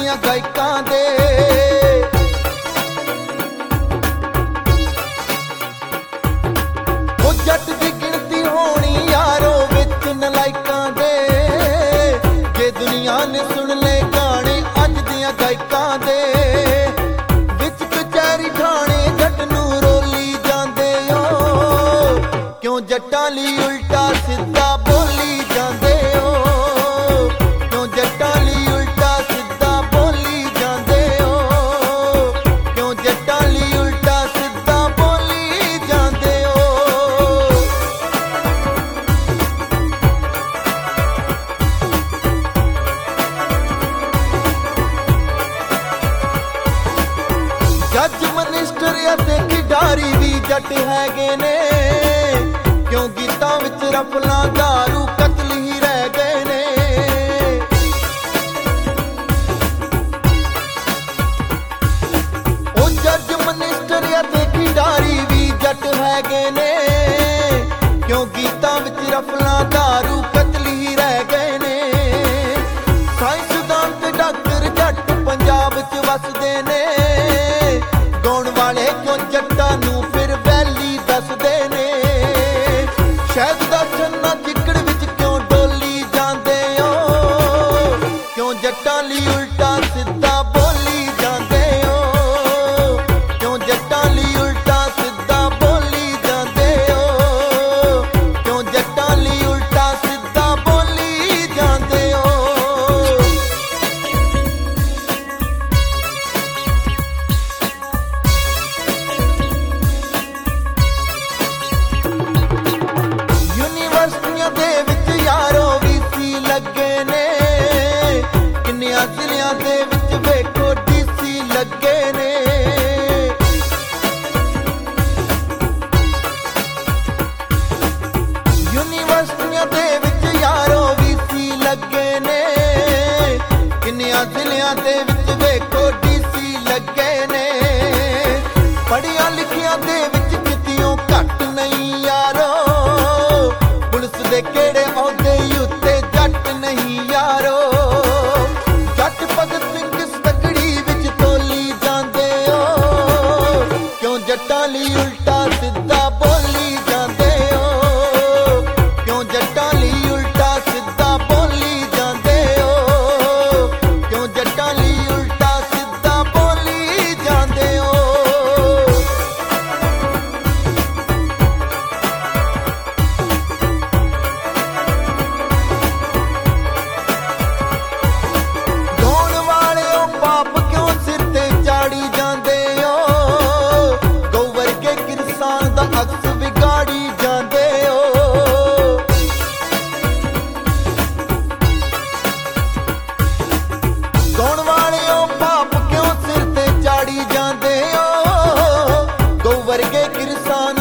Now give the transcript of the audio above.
ਦੀਆਂ ਗਾਇਕਾਂ ਦੇ। ਉਹ ਜੱਟ ਦੀ ਗਿਣਤੀ ਹੋਣੀ ਯਾਰੋ ਵਿੱਚ ਨਲਾਇਕਾਂ ਦੇ। ਜੇ ਦੁਨੀਆ ਨੇ ਸੁਣ ਲਏ ਗਾਣੇ ਅੱਜ ਦੀਆਂ ਗਾਇਕਾਂ ਦੇ, ਵਿੱਚ ਕਚਹਿਰੀ ਥਾਣੇ ਜੱਟ ਨੂੰ ਰੋਲੀ ਜਾਂਦੇ ਓ। ਕਿਉਂ ਜੱਟਾਂ ਲਈ ਉਲਟਾ ਸਿੱਧਾ ਬੋਲੀ ਜਾਂਦੇ ਓ। ਕਿਉਂ ਜੱਟਾਂ ਲਈ ਉਲਟਾ ਸਿੱਧਾ ਬੋਲੀ ਜਾਂਦੇ ਓ। ਕਿਉਂ ਜੱਟਾਂ ਲਈ ਉਲਟਾ ਸਿੱਧਾ ਬੋਲੀ ਜਾਂਦੇ ਓ। ਜੱਜ ਮਨਿਸਟਰ ਅਤੇ ਖਿਡਾਰੀ ਵੀ ਜੱਟ ਹੈਗੇ ਨੇ। ਕਿਉਂ ਗੀਤਾਂ ਵਿੱਚ ਰਫਲਾਂ ਦਾਰੂ ਕਤਲ ਹੀ ਰਹਿ ਗਏ ਨੇ। ਉਹ ਜੱਜ ਮਨਿਸਟਰ ਅਤੇ ਖਿਡਾਰੀ ਵੀ ਜੱਟ ਹੈਗੇ ਨੇ। ਕਿਉਂ ਗੀਤਾਂ ਵਿੱਚ ਰਫਲਾਂ ਦਾਰੂ ਕਤਲ ਹੀ ਰਹਿ ਗਏ ਨੇ। ਸਾਇੰਸਦਾਨ ਤੇ ਡਾਕਟਰ ਜੱਟ ਪੰਜਾਬ 'ਚ ਵਸਦੇ ਨੇ। ਗਾਉਣ ਵਾਲੇ ਕਿਉਂ ਜੱਟਾਂ ਨੂੰ ਫਿਰ ਵੈਲੀ ਦੱਸਦੇ ਨੇ। ਸ਼ਾਇਦ ਦਾ ਛੰਨਾ ਚਿੱਕੜ ਵਿੱਚ ਕਿਉਂ ਡੋਲੀ ਜਾਂਦੇ ਓ। ਕਿਉਂ ਜੱਟਾਂ ਲਈ ਉਲਟਾ ਸਿੱਧਾ ਬੋਲੀ ਜਾਂਦੇ ਓ। ਕਿਉਂ ਜੱਟਾਂ ਲਈ ਉਲਟਾ ਸਿੱਧਾ ਬੋਲੀ ਜਾਂਦੇ ਓ। ਕਿਉਂ ਜੱਟਾਂ ਲਈ ਉਲਟਾ ਸਿੱਧਾ ਬੋਲੀ ਜਾਂਦੇ ਓ। ਯੂਨੀਵਰਸਿਟੀਆਂ ਦੇ ਵਿੱਚ ਯਾਰੋ VC ਲੱਗੇ ਨੇ। ਕਿੰਨਿਆਂ ਜ਼ਿਲ੍ਹਿਆਂ ਦੇ ਵਿੱਚ ਵੇਖੋ DC ਲੱਗੇ ਨੇ। ਯੂਨੀਵਰਸਿਟੀਆਂ ਦੇ ਵਿੱਚ ਯਾਰੋ VC ਲੱਗੇ ਨੇ। ਕਿੰਨਿਆਂ ਜ਼ਿਲ੍ਹਿਆਂ ਦੇ ਵਿੱਚ ਵੇਖੋ DC ਲੱਗੇ ਨੇ। ਪੜ੍ਹਿਆਂ ਲਿਖਿਆਂ ਦੇ ਵਿੱਚ ਕਿਤਿਓਂ ਘੱਟ ਨਹੀਂ ਯਾਰੋ। ਪੁਲਿਸ ਦੇ ਕਿਹੜੇ ਅਹੁਦੇ ਉੱਤੇ ਜੱਟ ਨਹੀਂ ਯਾਰੋ। ਜੱਟ ਭਗਤ ਸਿੰਘ ਸਤਗੜੀ ਵਿੱਚ ਤੋਲੀ ਜਾਂਦੇ ਓ। ਕਿਉਂ ਜੱਟਾਂ ਲਈ ਉਲਟਾ ਸਿੱਧਾ ਬੋਲੀ ਜਾਂਦੇ ਓ। ਕਿਉਂ ਜੱਟਾਂ ਲਈ ਉਲਟਾ ਸਿੱਧਾ ਬੋਲੀ ਜਾਂਦੇ ਓ। ਕਿਉਂ ਜੱਟਾਂ ਲਈ ਉਲਟਾ ਸਿੱਧਾ ਬੋਲੀ ਜਾਂਦੇ ਓ। ਗਾਉਣ ਵਾਲਿਓ ਪਾਪ ਕਿਉਂ ਸਿਰ ਤੇ ਚਾੜੀ ਜਾਂਦੇ ਓ। ਗਊ ਵਰਗੇ ਕਿਰਸਾਨ ਦਾ ਅਕਸ ਵਿਗਾੜੀ ਜਾਂਦੇ ਓ। ਗਾਉਣ ਵਾਲਿਓ ਪਾਪ ਕਿਉਂ ਸਿਰ ਤੇ ਚਾੜੀ ਜਾਂਦੇ ਓ। ਗਊ ਵਰਗੇ ਕਿਰਸਾਨ